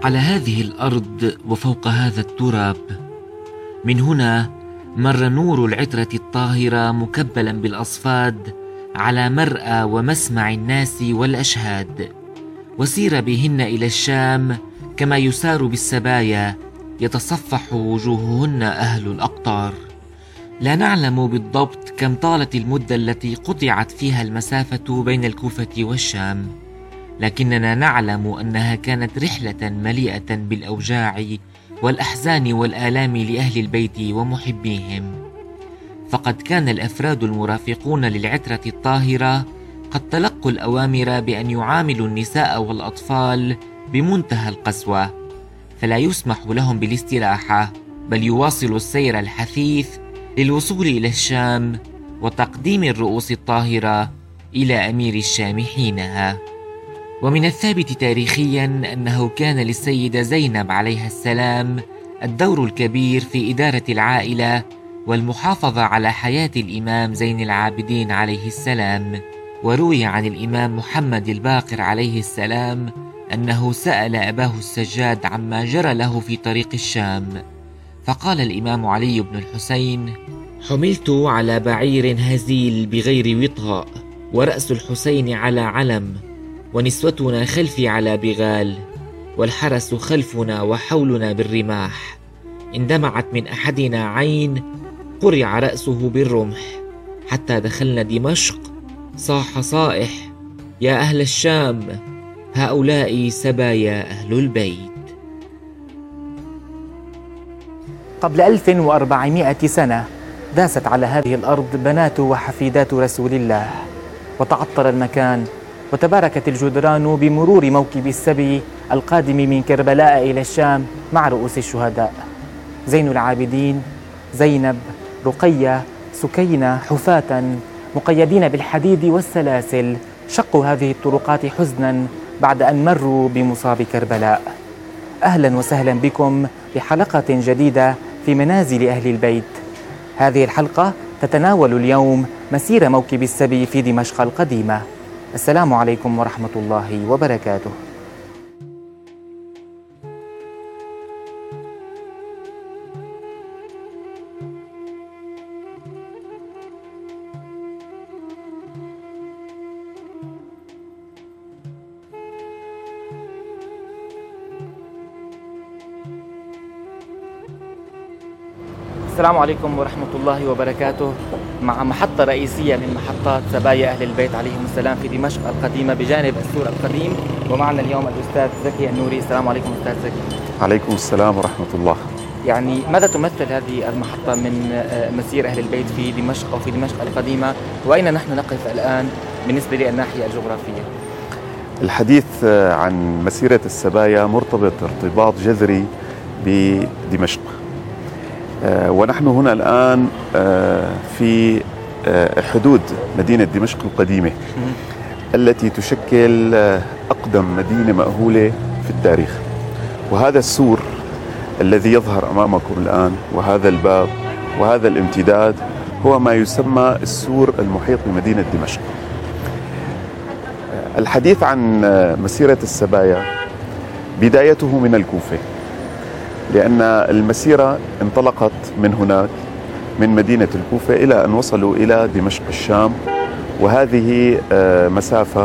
على هذه الأرض وفوق هذا التراب. من هنا مر نور العترة الطاهرة مكبلا بالأصفاد على مرأى ومسمع الناس والأشهاد، وسير بهن إلى الشام كما يسار بالسبايا يتصفح وجوههن أهل الأقطار. لا نعلم بالضبط كم طالت المدة التي قطعت فيها المسافة بين الكوفة والشام، لكننا نعلم أنها كانت رحلة مليئة بالأوجاع والأحزان والآلام لأهل البيت ومحبيهم، فقد كان الأفراد المرافقون للعترة الطاهرة قد تلقوا الأوامر بأن يعاملوا النساء والأطفال بمنتهى القسوة، فلا يسمح لهم بالاستراحة، بل يواصلوا السير الحثيث للوصول إلى الشام وتقديم الرؤوس الطاهرة إلى أمير الشام حينها. ومن الثابت تاريخيا أنه كان للسيدة زينب عليها السلام الدور الكبير في إدارة العائلة والمحافظة على حياة الإمام زين العابدين عليه السلام. وروي عن الإمام محمد الباقر عليه السلام أنه سأل أباه السجاد عما جرى له في طريق الشام، فقال الإمام علي بن الحسين: حملت على بعير هزيل بغير وطاء، ورأس الحسين على علم، ونسوتنا خلفي على بغال، والحرس خلفنا وحولنا بالرماح. إن دمعت من أحدنا عين قرع رأسه بالرمح، حتى دخلنا دمشق صاح صائح: يا أهل الشام، هؤلاء سبايا أهل البيت. قبل 1400 سنة داست على هذه الأرض بنات وحفيدات رسول الله، وتعطر المكان وتباركت الجدران بمرور موكب السبي القادم من كربلاء إلى الشام مع رؤوس الشهداء: زين العابدين، زينب، رقية، سكينة، حفاة مقيدين بالحديد والسلاسل، شقوا هذه الطرقات حزنا بعد أن مروا بمصاب كربلاء. أهلا وسهلا بكم بحلقة جديدة في منازل أهل البيت. هذه الحلقة تتناول اليوم مسير موكب السبي في دمشق القديمة. السلام عليكم ورحمة الله وبركاته. السلام عليكم ورحمة الله وبركاته. مع محطة رئيسية من محطات سبايا أهل البيت عليهم السلام في دمشق القديمة بجانب السور القديم، ومعنا اليوم الأستاذ زكي النوري. السلام عليكم أستاذ زكي. عليكم السلام ورحمة الله. يعني ماذا تمثل هذه المحطة من مسير أهل البيت في دمشق أو في دمشق القديمة، وأين نحن نقف الآن بالنسبة للناحية الجغرافية؟ الحديث عن مسيرة السبايا مرتبط ارتباط جذري بدمشق، ونحن هنا الآن في حدود مدينة دمشق القديمة التي تشكل أقدم مدينة مأهولة في التاريخ. وهذا السور الذي يظهر أمامكم الآن، وهذا الباب وهذا الامتداد، هو ما يسمى السور المحيط بمدينة دمشق. الحديث عن مسيرة السبايا بدايته من الكوفة، لأن المسيرة انطلقت من هناك من مدينة الكوفة إلى أن وصلوا إلى دمشق الشام، وهذه مسافة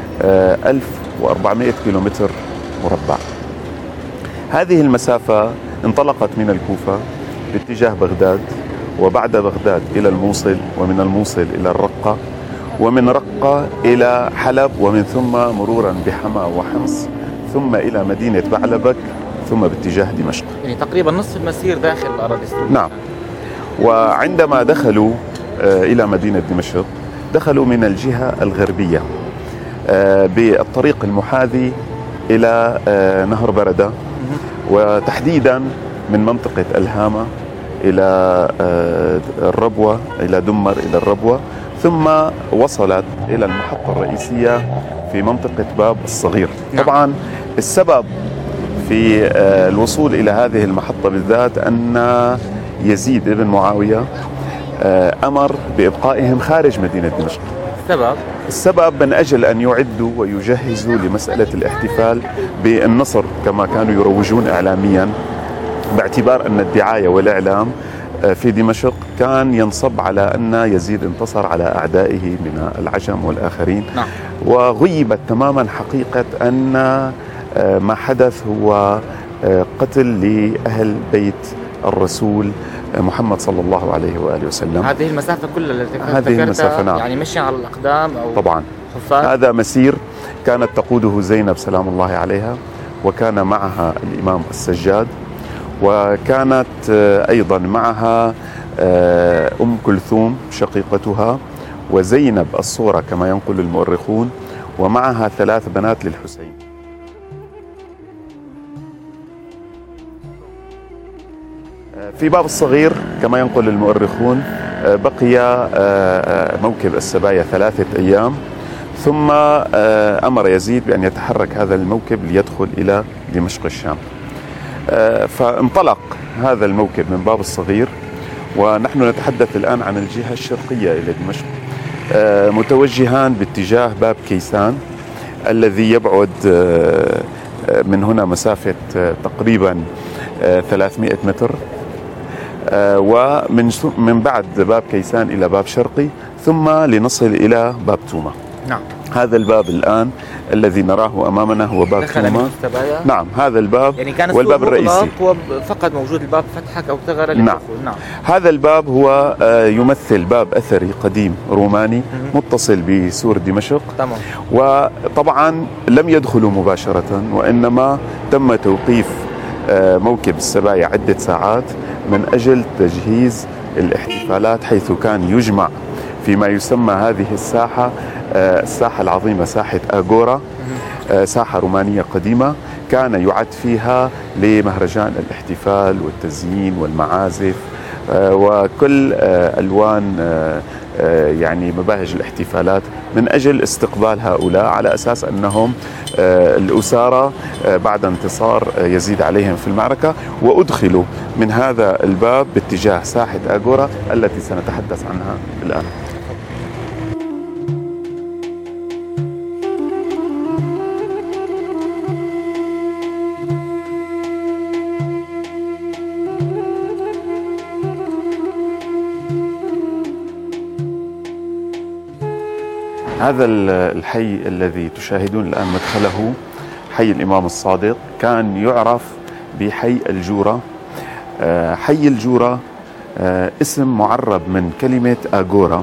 1400 كيلومتر مربع. هذه المسافة انطلقت من الكوفة باتجاه بغداد، وبعد بغداد إلى الموصل، ومن الموصل إلى الرقة، ومن رقة إلى حلب، ومن ثم مرورا بحما وحمص، ثم إلى مدينة بعلبك، ثم باتجاه دمشق. يعني تقريبا نصف المسير داخل الأراضي السورية. نعم. وعندما دخلوا إلى مدينة دمشق دخلوا من الجهة الغربية بالطريق المحاذي إلى نهر بردة، وتحديدا من منطقة الهامة إلى الربوة، إلى دمر إلى الربوة، ثم وصلت إلى المحطة الرئيسية في منطقة باب الصغير. طبعا السبب في الوصول إلى هذه المحطة بالذات أن يزيد بن معاوية أمر بإبقائهم خارج مدينة دمشق، السبب من أجل أن يعدوا ويجهزوا لمسألة الاحتفال بالنصر كما كانوا يروجون إعلاميا، باعتبار أن الدعاية والإعلام في دمشق كان ينصب على أن يزيد انتصر على أعدائه من العجم والآخرين. نعم. وغيبت تماما حقيقة أن ما حدث هو قتل لأهل بيت الرسول محمد صلى الله عليه وآله وسلم. هذه المسافة كلها التي هذه المسافة نعم. يعني مشي على الأقدام أو طبعا خفاف. هذا مسير كانت تقوده زينب سلام الله عليها، وكان معها الإمام السجاد، وكانت أيضا معها أم كلثوم شقيقتها، وزينب الصورة كما ينقل المؤرخون، ومعها 3 بنات للحسين. في باب الصغير كما ينقل المؤرخون بقي موكب السبايا 3 أيام، ثم أمر يزيد بأن يتحرك هذا الموكب ليدخل إلى دمشق الشام. فانطلق هذا الموكب من باب الصغير، ونحن نتحدث الآن عن الجهة الشرقية إلى دمشق، متوجهان باتجاه باب كيسان الذي يبعد من هنا مسافة تقريبا 300 متر، ومن بعد باب كيسان إلى باب شرقي، ثم لنصل إلى باب توما. نعم. هذا الباب الآن الذي نراه أمامنا هو باب توما. نعم هذا الباب يعني كان والباب الرئيسي، وفقط موجود الباب فتحك أو ثغرة نعم. نعم. هذا الباب هو يمثل باب أثري قديم روماني متصل بسور دمشق. تمام. وطبعا لم يدخلوا مباشرة، وإنما تم توقيف موكب السبايا عدة ساعات من أجل تجهيز الاحتفالات، حيث كان يجمع فيما يسمى هذه الساحة الساحة العظيمة ساحة آغورا، ساحة رومانية قديمة كان يعد فيها لمهرجان الاحتفال والتزيين والمعازف وكل ألوان يعني مباهج الاحتفالات، من أجل استقبال هؤلاء على أساس أنهم الأسارة بعد انتصار يزيد عليهم في المعركة، وأدخلوا من هذا الباب باتجاه ساحة آغورا التي سنتحدث عنها الآن. هذا الحي الذي تشاهدون الآن مدخله حي الإمام الصادق، كان يعرف بحي الجورة. حي الجورة اسم معرب من كلمة آغورا.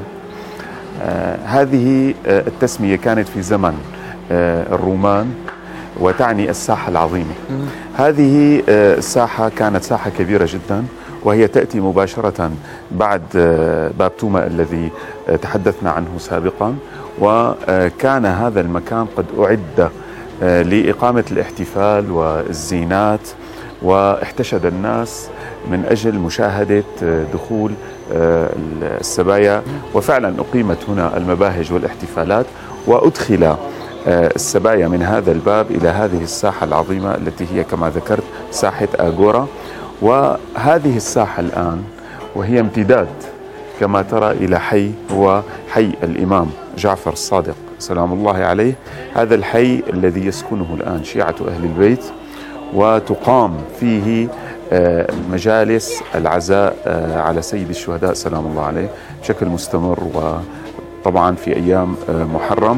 هذه التسمية كانت في زمن الرومان وتعني الساحة العظيمة. هذه الساحة كانت ساحة كبيرة جدا، وهي تأتي مباشرة بعد باب توما الذي تحدثنا عنه سابقا، وكان هذا المكان قد أعد لإقامة الاحتفال والزينات، واحتشد الناس من أجل مشاهدة دخول السبايا، وفعلا أقيمت هنا المباهج والاحتفالات، وأدخل السبايا من هذا الباب إلى هذه الساحة العظيمة التي هي كما ذكرت ساحة آغورا. وهذه الساحة الآن وهي امتداد كما ترى إلى حي هو حي الإمام جعفر الصادق سلام الله عليه. هذا الحي الذي يسكنه الآن شيعة أهل البيت، وتقام فيه مجالس العزاء على سيد الشهداء سلام الله عليه بشكل مستمر، وطبعا في أيام محرم.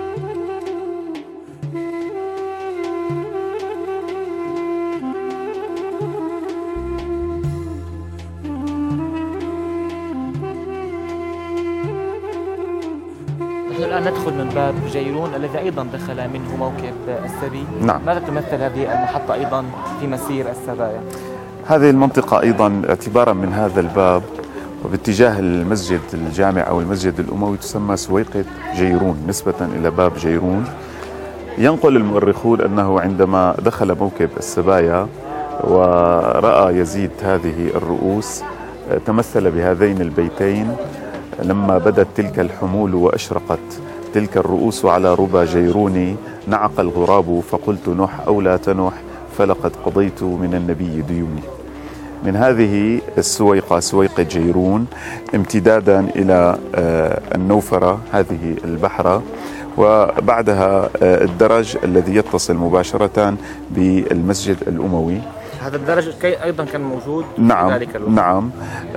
الآن ندخل من باب جيرون الذي أيضا دخل منه موكب السبي. نعم. ماذا تمثل هذه المحطة أيضا في مسير السبايا؟ هذه المنطقة أيضا اعتبارا من هذا الباب وباتجاه المسجد الجامع أو المسجد الأموي تسمى سويقة جيرون نسبة إلى باب جيرون. ينقل المؤرخون أنه عندما دخل موكب السبايا ورأى يزيد هذه الرؤوس تمثل بهذين البيتين: لما بدت تلك الحمول وأشرقت تلك الرؤوس على ربى جيروني، نعق الغراب فقلت نح أو لا تنح، فلقد قضيت من النبي ديوني. من هذه السويقة سويقة جيرون امتدادا إلى النوفرة هذه البحرة، وبعدها الدرج الذي يتصل مباشرة بالمسجد الأموي. هذا الدرج أيضا كان موجود نعم في ذلك الوقت. نعم.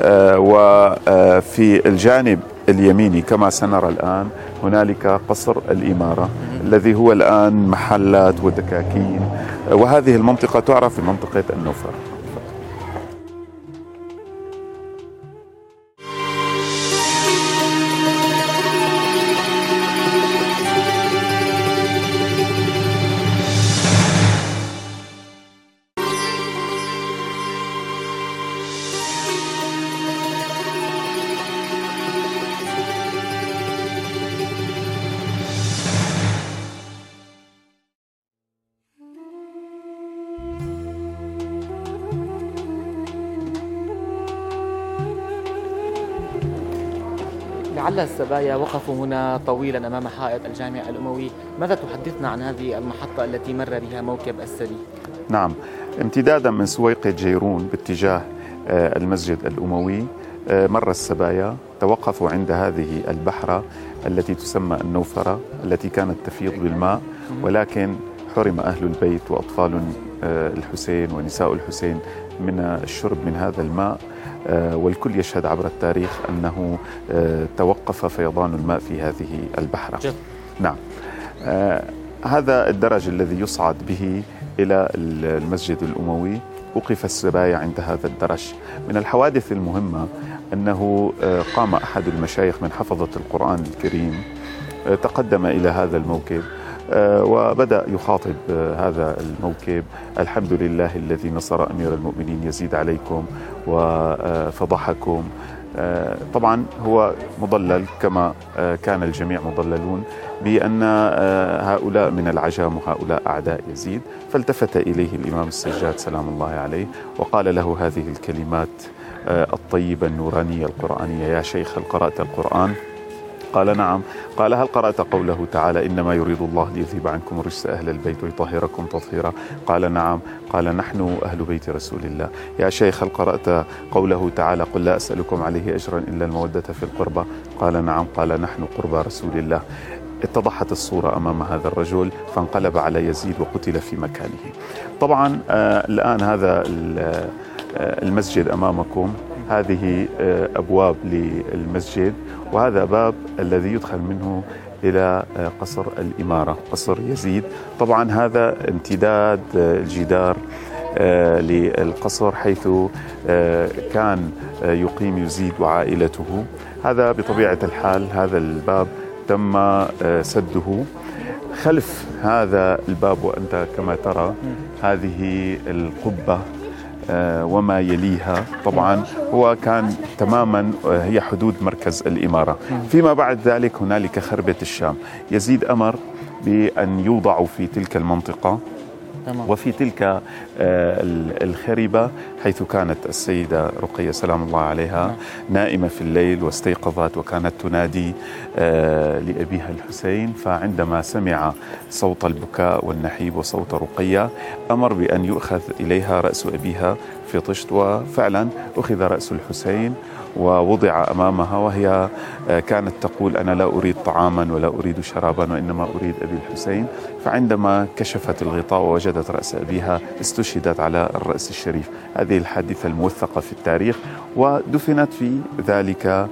وفي الجانب اليميني كما سنرى الآن هنالك قصر الإمارة الذي هو الآن محلات ودكاكين، وهذه المنطقة تعرف بمنطقة النوفر. لعل السبايا وقفوا هنا طويلا أمام حائط الجامع الأموي. ماذا تحدثنا عن هذه المحطة التي مر بها موكب السبي؟ نعم، امتدادا من سويقة جيرون باتجاه المسجد الأموي مر السبايا، توقفوا عند هذه البحرة التي تسمى النوفرة التي كانت تفيض بالماء، ولكن حرم أهل البيت وأطفال الحسين ونساء الحسين من الشرب من هذا الماء، والكل يشهد عبر التاريخ أنه توقف فيضان الماء في هذه البحرة. نعم. هذا الدرج الذي يصعد به إلى المسجد الأموي وقف السبايا عند هذا الدرج. من الحوادث المهمة أنه قام أحد المشايخ من حفظة القرآن الكريم، تقدم إلى هذا الموكب وبدأ يخاطب هذا الموكب: الحمد لله الذي نصر أمير المؤمنين يزيد عليكم وفضحكم. طبعا هو مضلل كما كان الجميع مضللون بأن هؤلاء من العجم وهؤلاء أعداء يزيد، فالتفت إليه الإمام السجاد سلام الله عليه وقال له هذه الكلمات الطيبة النورانية القرآنية: يا شيخ هل قرأت القرآن؟ قال نعم. قال: هل قرأت قوله تعالى: إنما يريد الله ليذهب عنكم الرجس أهل البيت ويطهركم تطهيرا؟ قال نعم. قال: نحن أهل بيت رسول الله. يا شيخ هل قرأت قوله تعالى: قل لا أسألكم عليه أجرا إلا المودة في القربى؟ قال نعم. قال: نحن قربى رسول الله. اتضحت الصورة أمام هذا الرجل فانقلب على يزيد وقتل في مكانه. طبعا الآن هذا المسجد أمامكم، هذه أبواب للمسجد، وهذا باب الذي يدخل منه إلى قصر الإمارة، قصر يزيد. طبعا هذا امتداد الجدار للقصر حيث كان يقيم يزيد وعائلته. هذا بطبيعة الحال هذا الباب تم سده. خلف هذا الباب وأنت كما ترى هذه القبة وما يليها طبعا هو كان تماما هي حدود مركز الإمارة. فيما بعد ذلك هنالك خربة الشام. يزيد أمر بأن يوضعوا في تلك المنطقة وفي تلك الخربة حيث كانت السيدة رقية سلام الله عليها نائمة في الليل واستيقظت وكانت تنادي لأبيها الحسين، فعندما سمع صوت البكاء والنحيب وصوت رقية أمر بأن يؤخذ إليها رأس أبيها في طشت، وفعلا أخذ رأس الحسين ووضع أمامها، وهي كانت تقول: أنا لا أريد طعاما ولا أريد شرابا وإنما أريد أبي الحسين. فعندما كشفت الغطاء ووجدت رأس أبيها استشهدت على الرأس الشريف. هذه الحادثة الموثقة في التاريخ، ودفنت في ذلك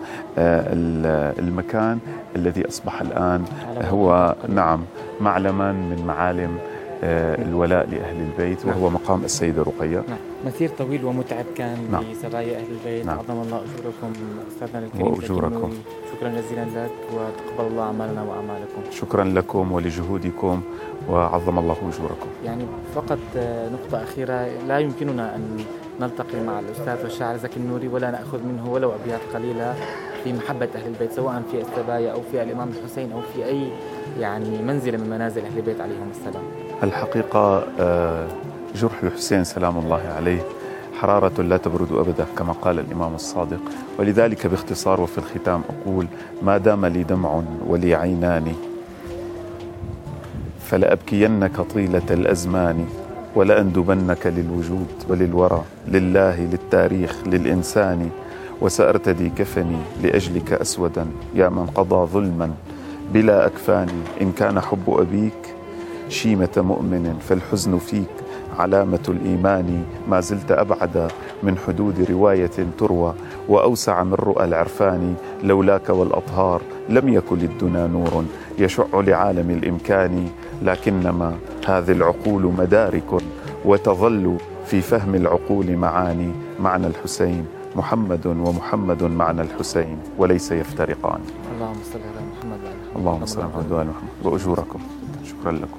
المكان الذي أصبح الآن هو نعم معلما من معالم الولاء لأهل البيت، وهو مقام السيدة رقية. مسير طويل ومتعب كان لسبايا أهل البيت. عظم الله أجوركم أستاذنا الكريم وأجوركم. شكرا جزيلا لك وتقبل الله أعمالنا وأعمالكم. شكرا لكم ولجهودكم وعظم الله أجوركم. يعني فقط نقطة أخيرة، لا يمكننا أن نلتقي مع الأستاذ والشاعر زكي النوري ولا نأخذ منه ولو أبيات قليلة في محبة أهل البيت، سواء في السبايا أو في الإمام الحسين أو في أي يعني منزل من منازل أهل البيت عليهم السلام. الحقيقة جرح الحسين سلام الله عليه حرارة لا تبرد أبدا كما قال الإمام الصادق، ولذلك باختصار وفي الختام أقول: ما دام لي دمع ولي عينان فلأبكينك طيلة الأزمان، ولأندبنك للوجود وللورى، لله للتاريخ للإنسان، وسأرتدي كفني لأجلك أسودا يا من قضى ظلما بلا أكفان. إن كان حب أبيك شيمة مؤمن فالحزن فيك علامة الإيمان. ما زلت أبعد من حدود رواية تروى وأوسع من رؤى العرفان. لولاك والأطهار لم يكن للدنا نور يشع لعالم الإمكان، لكنما هذه العقول مدارك وتظل في فهم العقول معاني. معنى الحسين محمد ومحمد معنى الحسين وليس يفترقان. اللهم صل على محمد. اللهم صل على محمد وأجوركم. شكرا لكم.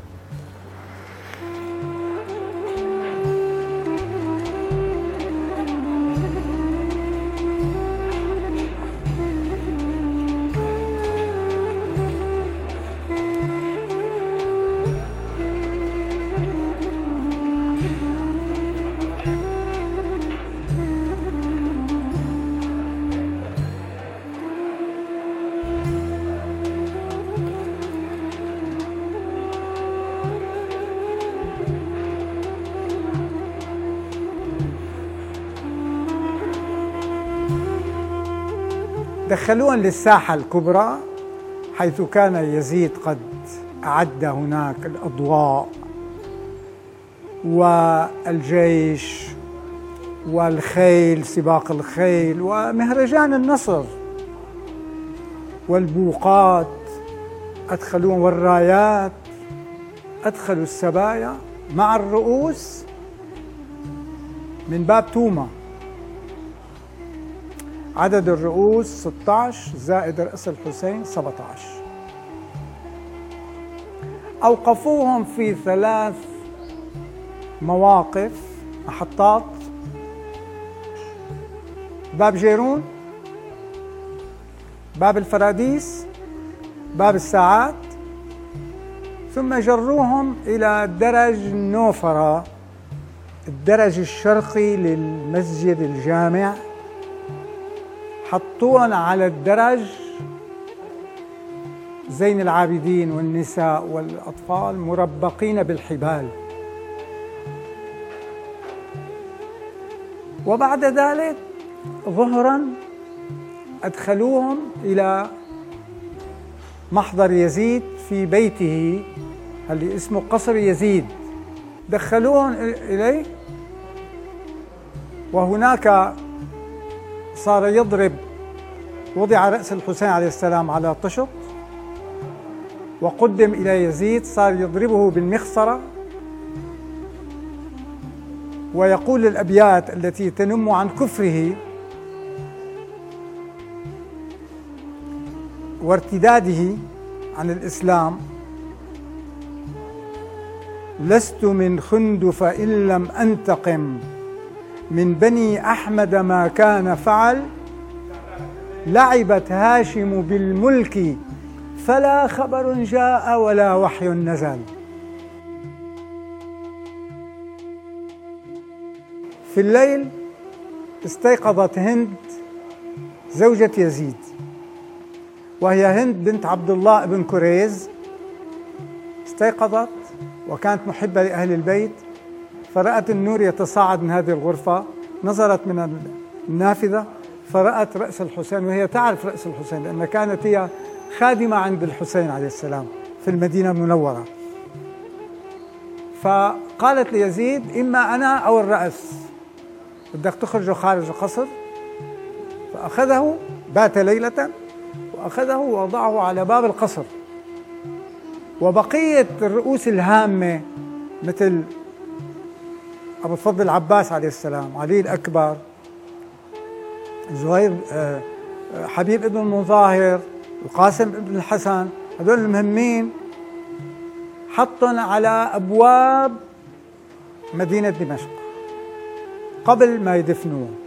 دخلوهم للساحة الكبرى حيث كان يزيد قد أعد هناك الأضواء والجيش والخيل، سباق الخيل ومهرجان النصر والبوقات، أدخلوهم والرايات، أدخلوا السبايا مع الرؤوس من باب توما. عدد الرؤوس 16 زائد رأس الحسين 17. أوقفوهم في 3 مواقف محطات: باب جيرون، باب الفراديس، باب الساعات، ثم جروهم إلى درج النوفرة، الدرج الشرقي للمسجد الجامع. حطوهم على الدرج زين العابدين والنساء والأطفال مربقين بالحبال. وبعد ذلك ظهرا أدخلوهم إلى محضر يزيد في بيته اللي اسمه قصر يزيد. دخلوهم إليه، وهناك صار يضرب، وضع رأس الحسين عليه السلام على طشت وقدم إلى يزيد، صار يضربه بالمخصرة ويقول الأبيات التي تنم عن كفره وارتداده عن الإسلام: لست من خندف إن لم أنتقم، من بني أحمد ما كان فعل، لعبت هاشم بالملك فلا خبر جاء ولا وحي نزل. في الليل استيقظت هند زوجة يزيد، وهي هند بنت عبد الله بن كريز. استيقظت وكانت محبة لأهل البيت، فرأت النور يتصاعد من هذه الغرفة، نظرت من النافذة فرأت رأس الحسين، وهي تعرف رأس الحسين لأن كانت هي خادمة عند الحسين عليه السلام في المدينة المنورة. فقالت ليزيد: إما أنا أو الرأس، بدك تخرجوا خارج القصر. فأخذه، بات ليلة وأخذه ووضعه على باب القصر. وبقية الرؤوس الهامة مثل أبو الفضل العباس عليه السلام، علي الأكبر، زهير، حبيب ابن المظاهر، القاسم ابن الحسن، هذول المهمين، حطهم على أبواب مدينة دمشق قبل ما يدفنوه.